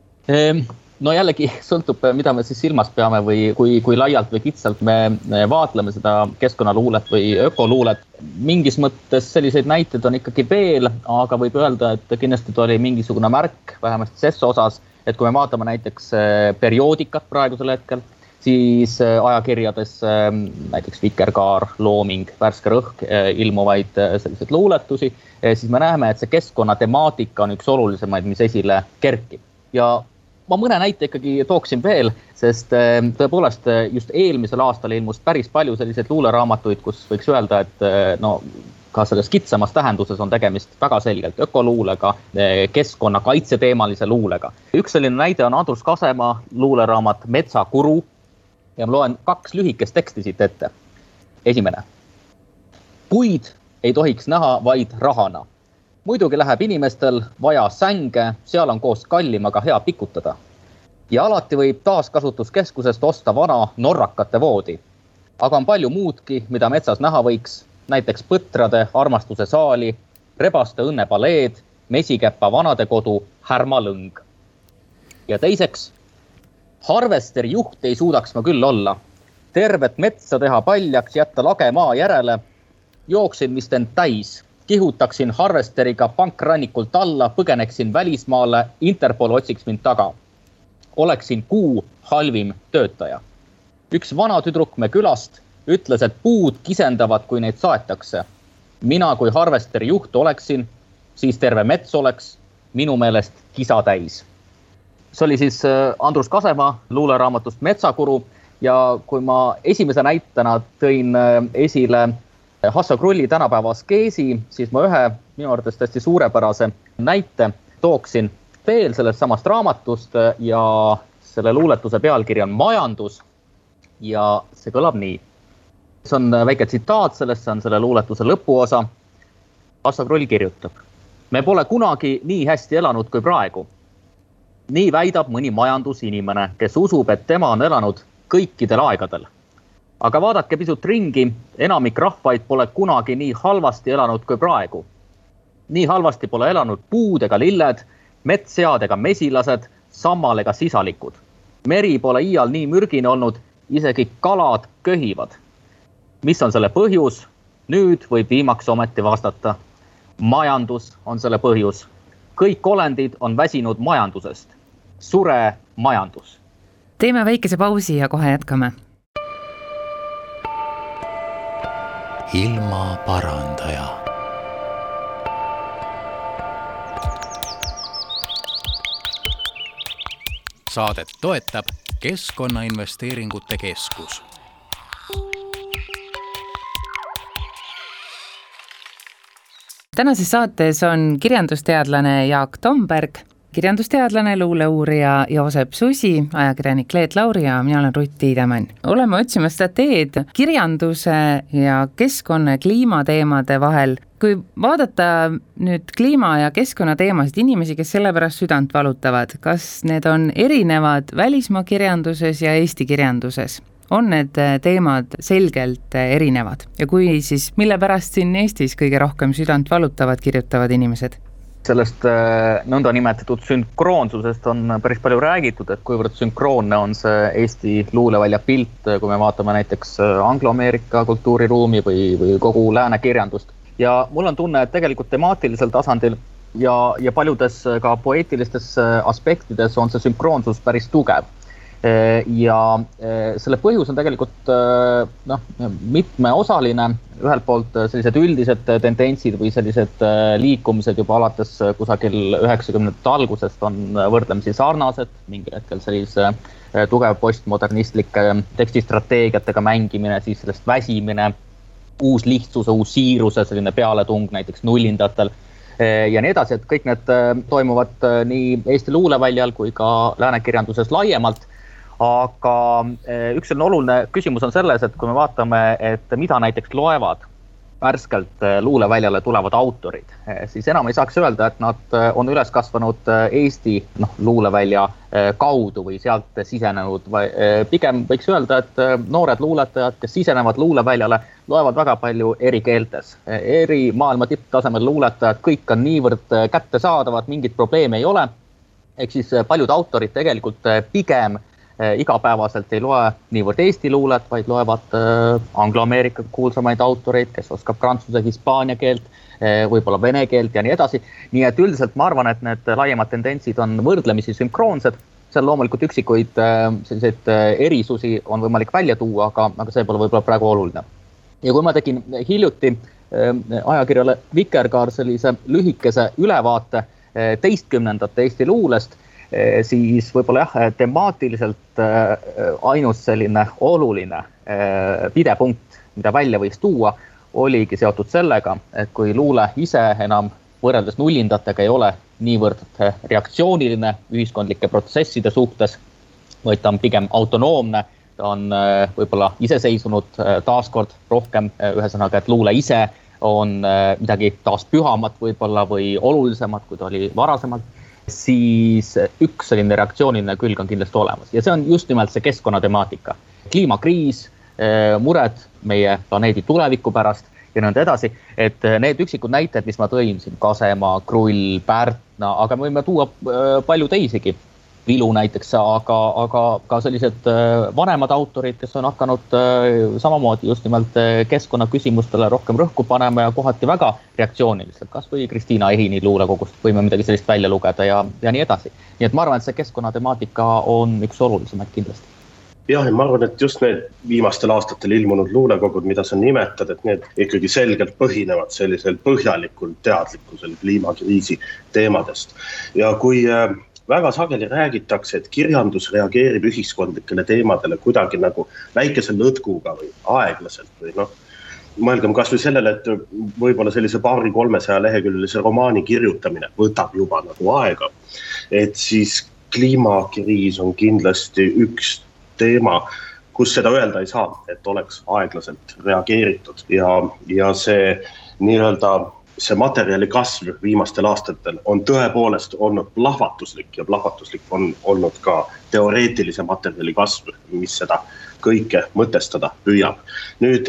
Speaker 4: No jällegi sõltub, mida me siis silmas peame või kui, kui laialt või kitsalt me vaatleme seda keskkonnaluulet või ökoluulet. Mingis mõttes selliseid näiteid on ikkagi veel, aga võib öelda, et kindlasti oli mingisugune märk, vähemasti ses osas, et kui me vaatame näiteks perioodikat praegusel hetkel, siis ajakirjades näiteks Vikerkaar, Looming, Värske Rõhk ilmuvaid selliseid luuletusi, siis me näeme, et see keskkonna temaatika on üks olulisemaid, mis esile kerkib. Ja ma mõne näite ikkagi tooksin veel, sest tõepoolest just eelmisel aastal ilmus päris palju selliseid luuleraamatuid, kus võiks öelda, et no, ka selles kitsamas tähenduses on tegemist väga selgelt ökoluulega, keskkonna kaitseteemalise luulega. Üks selline näide on Andrus Kasemaa luuleraamat Metsakuru ja ma loen kaks lühikest teksti siit ette. Esimene. Puid ei tohiks näha vaid rahana. Muidugi läheb inimestel vaja sänge, seal on koos kallimaga hea pikutada. Ja alati võib taaskasutuskeskusest osta vana norrakate voodi. Aga on palju muudki, mida metsas näha võiks, näiteks põtrade armastuse saali, rebaste õnnepaleed, mesikäppa vanadekodu, härmalõng. Ja teiseks, harvesteri juht ei suudaks ma küll olla. Tervet metsa teha paljaks, jätta lage maa järele, jooksin vist end täis. Kihutaksin harvesteriga pankrannikult alla, põgeneksin välismaale, Interpol otsiks mind taga. Oleksin kuu halvim töötaja. Üks vana tüdruk me külast ütles, et puud kisendavad, kui neid saetakse. Mina kui harvesteri juht oleksin, siis terve mets oleks minu meelest kisa täis. See oli siis Andrus Kasemaa luuleraamatust Metsakuru ja kui ma esimese näitena tõin esile Hasso Krulli tänapäeva askeesi, siis ma ühe minu arvates tõesti suurepärase näite tooksin veel sellest samast raamatust ja selle luuletuse pealkiri on Majandus ja see kõlab nii. See on väike tsitaat sellest, see on selle luuletuse lõpuosa. Hasso Krull kirjutab. Me pole kunagi nii hästi elanud kui praegu. Nii väidab mõni majandusinimene, kes usub, et tema on elanud kõikidel aegadel. Aga vaadake pisut ringi, enamik rahvaid pole kunagi nii halvasti elanud kui praegu. Nii halvasti pole elanud puud ega lilled, metssead ega mesilased, sammal ega sisalikud. Meri pole iial nii mürgine olnud, isegi kalad köhivad. Mis on selle põhjus? Nüüd võib viimaks ometi vastata. Majandus on selle põhjus. Kõik olendid on väsinud majandusest. Sure majandus.
Speaker 3: Teeme väikese pausi ja kohe jätkame.
Speaker 2: Ilma parandaja. Saadet toetab Keskkonnainvesteeringute Keskus.
Speaker 3: Tänases saates on kirjandusteadlane Jaak Tomberg, kirjandusteadlane, luuleuurija Joosep Susi, ajakirjanik Leet Lauri ja mina olen Rutt Tiidemann. Oleme otsimas seda teed kirjanduse ja keskkonna ja kliimateemade vahel. Kui vaadata nüüd kliima- ja keskkonnateemasid, inimesi, kes selle pärast südant valutavad, kas need on erinevad välismaa kirjanduses ja Eesti kirjanduses? on need teemad selgelt erinevad ja kui siis, mille pärast siin Eestis kõige rohkem südant valutavad, kirjutavad inimesed?
Speaker 4: Sellest nõnda nimetatud sünkroonsusest on päris palju räägitud, et kuivõrd sünkroonne on see Eesti luulevälja pilt, kui me vaatame näiteks Anglo-Ameerika kultuuriruumi või, või kogu lääne kirjandust. Ja mul on tunne, et tegelikult temaatilisel tasandil ja, ja paljudes ka poeetilistes aspektides on see sünkroonsus päris tugev. Ja selle põhjus on tegelikult noh, mitmeosaline, ühelt poolt sellised üldised tendentsid või sellised liikumised juba alates kusagil üheksakümnendate algusest on võrdlemisi sarnased, mingil hetkel sellise tugev postmodernistlike tekstistrateegiatega mängimine, siis sellest väsimine, uus lihtsuse, uus siiruse, selline pealetung näiteks nullindatel ja nii edasi, et kõik need toimuvad nii Eesti luuleväljal kui ka läänekirjanduses laiemalt. Aga üks selline oluline küsimus on selles, et kui me vaatame, et mida näiteks loevad värskelt luuleväljale tulevad autorid, siis enam ei saaks öelda, et nad on üles kasvanud Eesti noh, luulevälja kaudu või sealt sisenenud. Pigem võiks öelda, et noored luuletajad, kes sisenevad luuleväljale, loevad väga palju eri keeltes. Eri maailma tipptasemel luuletajad, kõik on niivõrd kättesaadavad, mingit probleemi ei ole. Ehk siis paljud autorid tegelikult pigem igapäevaselt ei loe niivõrd Eesti luulet, vaid loevad Anglo-Ameerika kuulsamaid autoreid, kes oskab prantsuse, hispaania keelt, võib-olla vene keelt ja nii edasi. Nii et üldiselt ma arvan, et need laiemad tendentsid on võrdlemisi sünkroonsed. Seal loomulikult üksikuid selliseid erisusi on võimalik välja tuua, aga, aga see pole võib-olla praegu oluline. Ja kui ma tegin hiljuti ajakirjale Vikerkaar sellise lühikese ülevaate teistkümnendate Eesti luulest, siis võib-olla jah, temaatiliselt ainus selline oluline pidepunkt, mida välja võiks tuua, oligi seotud sellega, et kui luule ise enam võrreldes nullindatega ei ole niivõrd reaktsiooniline ühiskondlike protsesside suhtes, vaid ta on pigem autonoomne, ta on võib-olla iseseisvunud taaskord rohkem, ühesõnaga, et luule ise on midagi taas pühamat võib-olla või olulisemat, kui ta oli varasemalt, siis üks selline reaktsiooniline külg on kindlasti olemas. Ja see on just nimelt see keskkonnatemaatika. Kliimakriis, mured meie planeedi tuleviku pärast ja nõnda edasi. Et need üksikud näited, mis ma tõin siin, Kasemaa, Krull, Pärtna, aga me võime tuua palju teisigi. Vilu näiteks, aga, aga ka sellised vanemad autorid, kes on hakanud samamoodi just nimelt keskkonna küsimustele rohkem rõhku panema ja kohati väga reaktsiooniliselt, kas või Kristiina Ehini luulekogust võime midagi sellist välja lugeda ja, ja nii edasi. Nii et ma arvan, et see keskkonnatemaatika on üks olulisemaid kindlasti.
Speaker 6: Jah, ja ma arvan, et just need viimastel aastatel ilmunud luulekogud, mida sa nimetad, et need ikkagi selgelt põhinevad sellisel põhjalikul teadlikkusel kliimakriisi teemadest. Ja kui väga sageli räägitakse, et kirjandus reageerib ühiskondlikele teemadele kuidagi nagu väikese lõtkuga või aeglaselt või noh, mõelgem kas või sellele, et võib-olla sellise paari kolmesaja leheküljelise romaani kirjutamine võtab juba nagu aega, et siis kliimakriis on kindlasti üks teema, kus seda öelda ei saa, et oleks aeglaselt reageeritud ja, ja see nii-öelda see materjali kasv viimastel aastatel on tõepoolest olnud plahvatuslik ja plahvatuslik on olnud ka teoreetilise materjali kasv, mis seda kõike mõtestada püüab. Nüüd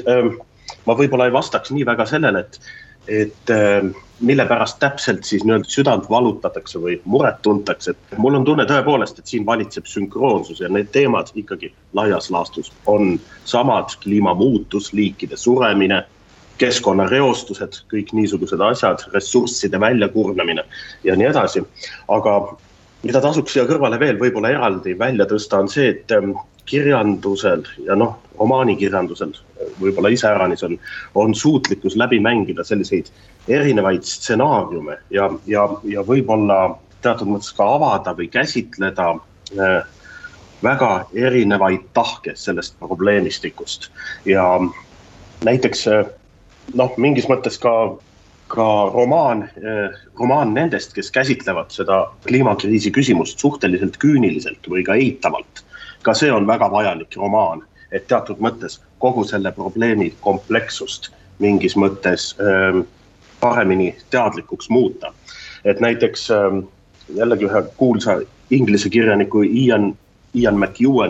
Speaker 6: ma võib-olla ei vastaks nii väga sellele, et, et mille pärast täpselt siis nii-öelda südant valutatakse või muret tuntakse. Et mul on tunne tõepoolest, et siin valitseb sünkroonsus ja need teemad ikkagi laias laastus on samad: kliimamuutus, liikide suremine, keskkonnareostused, kõik niisugused asjad, ressursside väljakurnamine ja nii edasi. Aga mida tasuks siia kõrvale veel võib-olla eraldi välja tõsta on see, et kirjandusel ja noh, romaanikirjandusel võib-olla iseäranis on, on suutlikkus läbi mängida selliseid erinevaid stsenaariume ja, ja, ja võib-olla teatud mõttes ka avada või käsitleda väga erinevaid tahke sellest probleemistikust. Ja näiteks noh, mingis mõttes ka, ka romaan, romaan nendest, kes käsitlevad seda kliimakriisi küsimust suhteliselt küüniliselt või ka eitavalt. Ka see on väga vajalik romaan, et teatud mõttes kogu selle probleemi komplekssust mingis mõttes paremini teadlikuks muuta. Et näiteks jällegi ühe kuulsa inglise kirjaniku Ian, Ian McEwani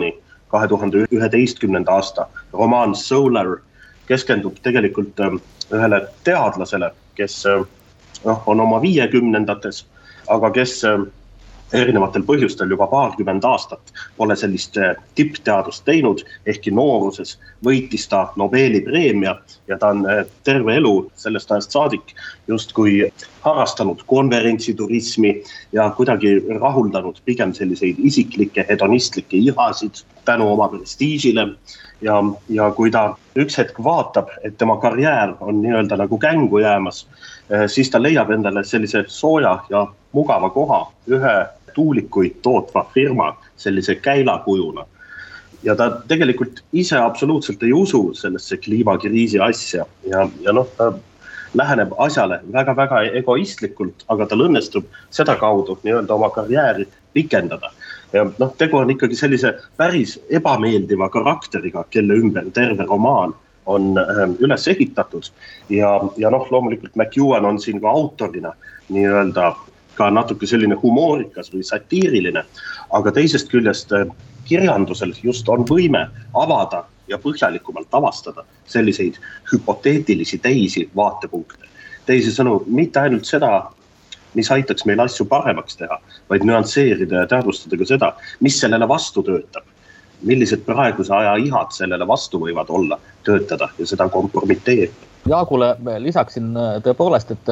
Speaker 6: kahe tuhande üheteistkümnenda aasta romaan Solar keskendub tegelikult ühele teadlasele, kes noh, on oma viiekümnendates, aga kes erinevatel põhjustel juba paarkümmend aastat pole sellist tippteadust teinud, ehkki nooruses võitis ta Nobeli preemia ja ta on terve elu sellest ajast saadik justkui harrastanud konverentsiturismi ja kuidagi rahuldanud pigem selliseid isiklikke hedonistlikke ihasid tänu oma prestiižile. Ja, ja kui ta üks hetk vaatab, et tema karjäär on nii-öelda nagu kängu jäämas, siis ta leiab endale sellise sooja ja mugava koha ühe tuulikuid tootva firma sellise käilakujuna. Ja ta tegelikult ise absoluutselt ei usu sellesse kliimakriisi asja ja, ja noh, ta läheneb asjale väga-väga egoistlikult, aga tal õnnestub seda kaudu nii-öelda oma karjääri pikendada. Ja noh, tegu on ikkagi sellise päris ebameeldiva karakteriga, kelle ümber terve romaan on üles ehitatud ja, ja noh, loomulikult McEwan on siin ka autorina nii-öelda ka natuke selline humoorikas või satiiriline, aga teisest küljest kirjandusel just on võime avada ja põhjalikumalt avastada selliseid hüpoteetilisi teisi vaatepunkte. Teisisõnu, mitte ainult seda, mis aitaks meil asju paremaks teha, vaid nüansseerida ja teadvustada ka seda, mis sellele vastu töötab, millised praeguse aja ihad sellele vastu võivad olla töötada ja seda kompromiteerida.
Speaker 4: Jaagule lisaksin tõepoolest, et,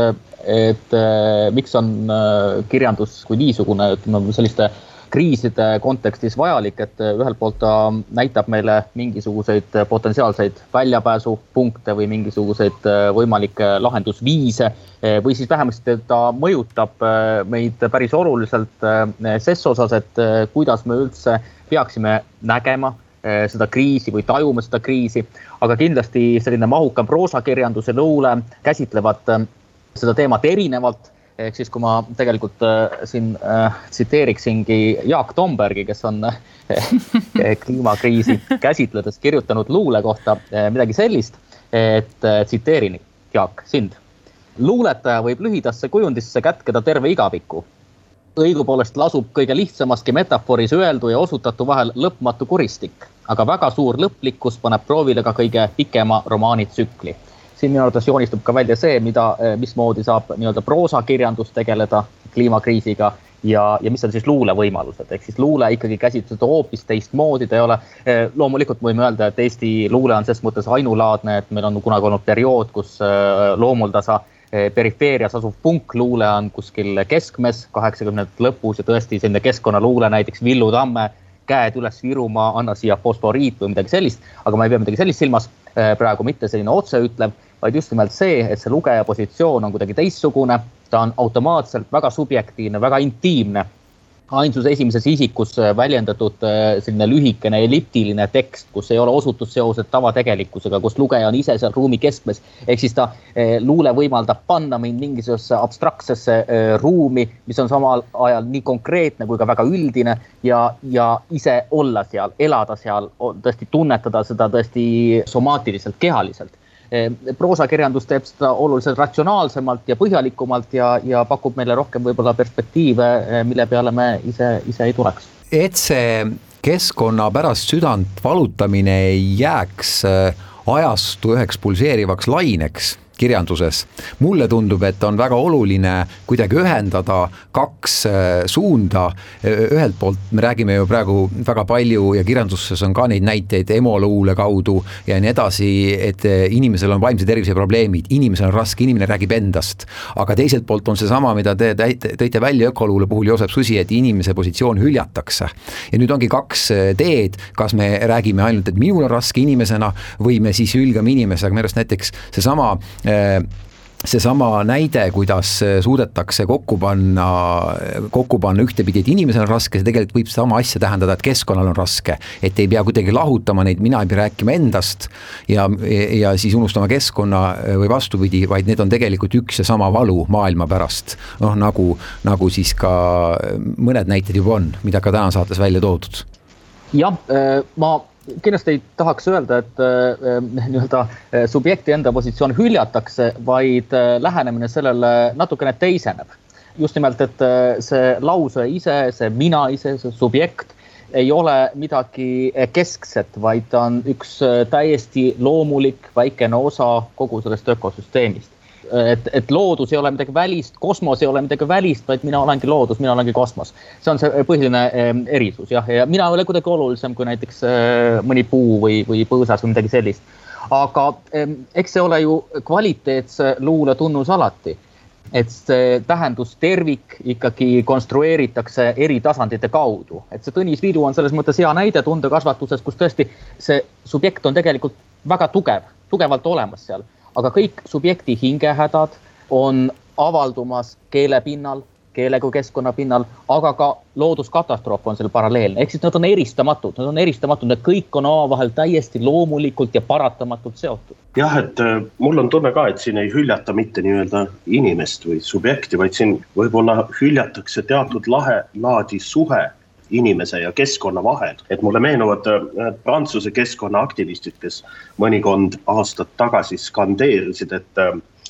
Speaker 4: et miks on kirjandus kui niisugune selliste kriiside kontekstis vajalik, et ühelt poolt ta näitab meile mingisuguseid potentsiaalseid väljapääsupunkte või mingisuguseid võimalikke lahendusviise või siis vähemasti ta mõjutab meid päris oluliselt ses osas, et kuidas me üldse peaksime nägema seda kriisi või tajume seda kriisi, aga kindlasti selline mahukam proosakirjanduse luule käsitlevad seda teemat erinevalt, ehk siis kui ma tegelikult siin äh, tsiteeriksingi Jaak Tombergi, kes on äh, kliimakriisi käsitledes kirjutanud luule kohta äh, midagi sellist, et äh, tsiteerin Jaak sind. Luuletaja võib lühidasse kujundisse kätkeda terve igaviku. Õigupoolest lasub kõige lihtsamaski metaforis öeldu ja osutatu vahel lõpmatu kuristik, aga väga suur lõplikkus paneb proovile ka kõige pikema romaanitsükli. Siin minu arvates joonistub ka välja see, mida, mismoodi saab nii-öelda proosakirjandus tegeleda kliimakriisiga ja, ja mis on siis luule võimalused. Ehk siis luule ikkagi käsitletud hoopis teistmoodi. Ta ei ole, loomulikult võime öelda, et Eesti luule on ses mõttes ainulaadne, et meil on kunagi olnud periood, kus loomuldasa perifeerias asuv punkluule on kuskil keskmes kaheksakümnendate lõpus ja tõesti selline keskkonnaluule, näiteks Villu Tamme käed üles Virumaa, anna siia fosforiit või midagi sellist, aga ma ei pea midagi sellist silmas, praegu mitte selline otseütlev, vaid just nimelt see, et see lugeja positsioon on kuidagi teissugune, ta on automaatselt väga subjektiivne, väga intiimne, ainsuse esimeses isikus väljendatud selline lühikene elliptiline tekst, kus ei ole osutusseosed tavategelikkusega, kus lugeja on ise seal ruumi keskmes, ehk siis ta luule võimaldab panna mind mingisugusesse abstraktsesse ruumi, mis on samal ajal nii konkreetne kui ka väga üldine ja, ja ise olla seal, elada seal, tõesti tunnetada seda tõesti somaatiliselt, kehaliselt. Proosakirjandus teeb seda oluliselt ratsionaalsemalt ja põhjalikumalt ja, ja pakub meile rohkem võib-olla perspektiive, mille peale me ise, ise ei tuleks.
Speaker 5: Et see keskkonna pärast südant valutamine ei jääks ajastu üheks pulseerivaks laineks kirjanduses. Mulle tundub, et on väga oluline kuidagi ühendada kaks suunda. Ühelt poolt me räägime ju praegu väga palju ja kirjanduses on ka neid näiteid emoluule kaudu ja nii edasi, et inimesel on vaimse tervise probleemid, inimesel on raske, inimene räägib endast. Aga teiselt poolt on see sama, mida te tõite välja ökoluule puhul Joosep Susi, et inimese positsioon hüljatakse. Ja nüüd ongi kaks teed, kas me räägime ainult, et minul on raske inimesena või me siis hülgame inimese, aga minu näiteks see sama see sama näide, kuidas suudetakse kokku panna, kokku panna ühtepidi, et inimesel on raske, see tegelikult võib sama asja tähendada, et keskkonnal on raske, et ei pea kuidagi lahutama neid, mina ei pea rääkima endast ja, ja siis unustama keskkonna või vastupidi, vaid need on tegelikult üks ja sama valu maailma pärast. Noh, nagu, nagu siis ka mõned näited juba on, mida ka täna saates välja toodud.
Speaker 4: Jah, ma kindlasti ei tahaks öelda, et äh, nii-öelda subjekti enda positsioon hüljatakse, vaid äh, lähenemine sellele natukene teiseneb. Just nimelt, et äh, see lause ise, see mina ise, see subjekt ei ole midagi keskset, vaid ta on üks täiesti loomulik väikene osa kogu sellest ökosüsteemist. Et, et loodus ei ole midagi välist, kosmos ei ole midagi välist, vaid mina olengi loodus, mina olengi kosmos. See on see põhiline erisus, jah, ja mina ei ole kuidagi olulisem kui näiteks mõni puu või, või põõsas või midagi sellist. Aga eks see ole ju kvaliteetse luule tunnus alati, et see tähendus tervik ikkagi konstrueeritakse eri tasandite kaudu. Et see Tõnis Viidu on selles mõttes hea näide tundekasvatuses, kus tõesti see subjekt on tegelikult väga tugev, tugevalt olemas seal. Aga kõik subjekti hingehädad on avaldumas keele pinnal, keele kui keskkonna pinnal, aga ka looduskatastroof on seal paralleelne. Ehk siis nad on eristamatud, nad on eristamatud, need kõik on omavahel täiesti loomulikult ja paratamatult seotud.
Speaker 6: Jah, et mul on tunne ka, et siin ei hüljata mitte nii-öelda inimest või subjekti, vaid siin võib-olla hüljatakse teatud lahe laadi suhe inimese ja keskkonna vahel. Et mulle meenuvad Prantsuse keskkonnaaktivistid, kes mõnikond aastat tagasi skandeerisid, et,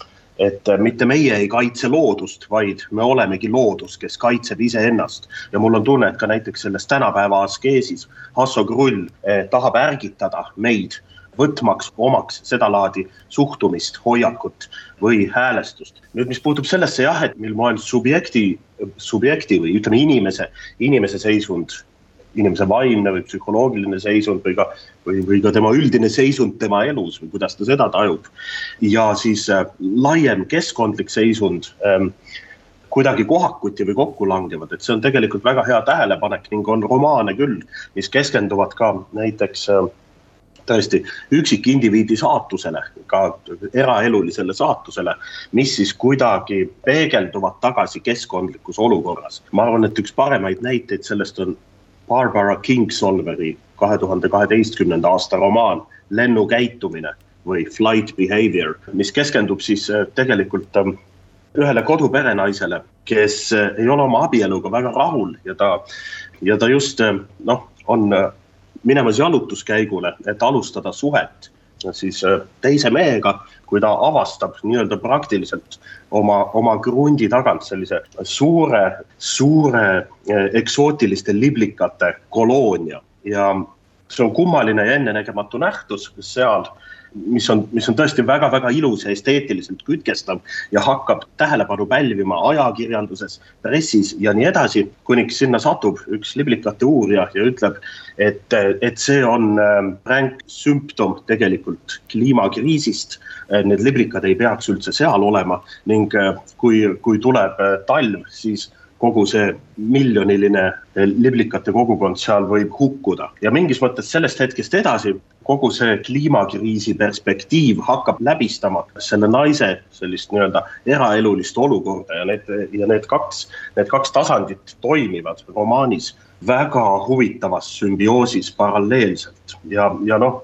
Speaker 6: et mitte meie ei kaitse loodust, vaid me olemegi loodus, kes kaitseb ise ennast. Ja mul on tunne, et ka näiteks selles tänapäeva askeesis Hasso Krull tahab ärgitada meid võtmaks omaks seda laadi suhtumist, hoiakut või häälestust. Nüüd, mis puutub sellesse jah, et mil moel subjekti, subjekti või ütleme inimese, inimese seisund, inimese vaimne või psühholoogiline seisund või ka, või, või ka tema üldine seisund tema elus või kuidas ta seda tajub. Ja siis äh, laiem keskkondlik seisund ähm, kuidagi kohakuti või kokku langevad, et see on tegelikult väga hea tähelepanek ning on romaane küll, mis keskenduvad ka näiteks äh, tõesti üksik indiviidi saatusele, ka eraelulisele saatusele, mis siis kuidagi peegelduvad tagasi keskkondlikus olukorras. Ma arvan, et üks paremaid näiteid sellest on Barbara Kingsolveri kahe tuhande kaheteistkümnenda aasta romaan Lennukäitumine või Flight Behavior, mis keskendub siis tegelikult ühele koduperenaisele, kes ei ole oma abieluga väga rahul ja ta, ja ta just noh, on minemas jalutuskäigule, et alustada suhet siis teise mehega, kui ta avastab nii-öelda praktiliselt oma, oma grundi tagant sellise suure, suure eksootiliste liblikate koloonia. Ja see on kummaline ja ennenägematu nähtus seal, mis on, mis on tõesti väga-väga ilus ja esteetiliselt kütkestav ja hakkab tähelepanu pälvima ajakirjanduses, pressis ja nii edasi, kuniks sinna satub üks liblikate uurija ja ütleb, et, et see on ränk sümptom tegelikult kliimakriisist. Need liblikad ei peaks üldse seal olema ning kui, kui tuleb talv, siis kogu see miljoniline liblikate kogukond seal võib hukkuda. Ja mingis mõttes sellest hetkest edasi kogu see kliimakriisi perspektiiv hakkab läbistama selle naise sellist nii-öelda eraelulist olukorda ja need, ja need, kaks, need kaks tasandit toimivad romaanis väga huvitavas sümbioosis paralleelselt. Ja, ja noh,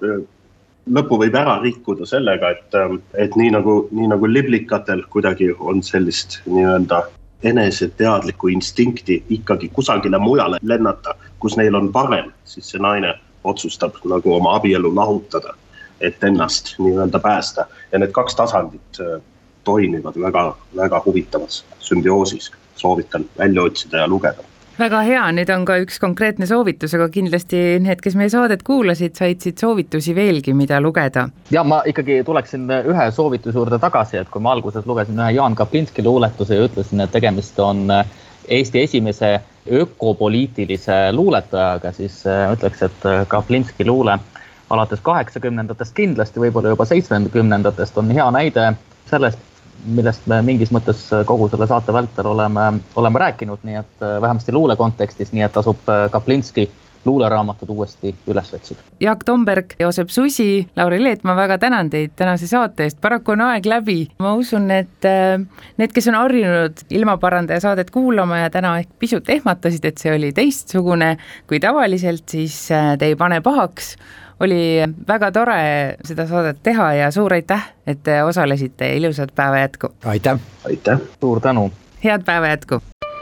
Speaker 6: lõpu võib ära rikkuda sellega, et, et nii, nagu, nii nagu liblikatel kuidagi on sellist nii-öelda eneseteadliku instinkti ikkagi kusagile mujale lennata, kus neil on parem, siis see naine otsustab nagu oma abielu lahutada, et ennast nii-öelda päästa. Ja need kaks tasandit toimivad väga, väga huvitavas sümbioosis. Soovitan välja otsida ja lugeda.
Speaker 3: Väga hea, nüüd on ka üks konkreetne soovitus, aga kindlasti need, kes meie saadet kuulasid, said siit soovitusi veelgi, mida lugeda.
Speaker 4: Ja ma ikkagi tuleksin ühe soovituse juurde tagasi, et kui ma alguses lugesin ühe Jaan Kaplinski luuletuse ja ütlesin, et tegemist on Eesti esimese ökopoliitilise luuletajaga, siis ütleks, et Kaplinski luule alates kaheksakümnendatest kindlasti, võib-olla juba seitsmekümnendatest on hea näide sellest, millest me mingis mõttes kogu selle saate vältel oleme, oleme rääkinud, nii et vähemasti luule kontekstis, nii et tasub Kaplinski luuleraamatud uuesti üles võtsid.
Speaker 3: Jaak Tomberg, Joosep Susi, Lauri Leet, ma väga tänan teid tänase saate eest. Paraku on aeg läbi. Ma usun, et need, kes on harjunud ilmaparandaja saadet kuulama ja täna ehk pisut ehmatasid, et see oli teistsugune kui tavaliselt, siis te ei pane pahaks. Oli väga tore seda saadet teha ja suur aitäh, et te osalesite. Ilusat päeva jätku.
Speaker 5: Aitäh.
Speaker 6: Aitäh.
Speaker 4: Suur tänu.
Speaker 3: Head päeva jätku.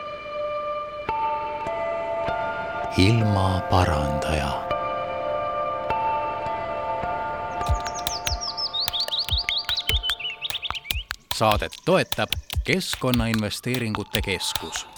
Speaker 2: Ilmaparandaja. Saadet toetab Keskkonnainvesteeringute Keskus.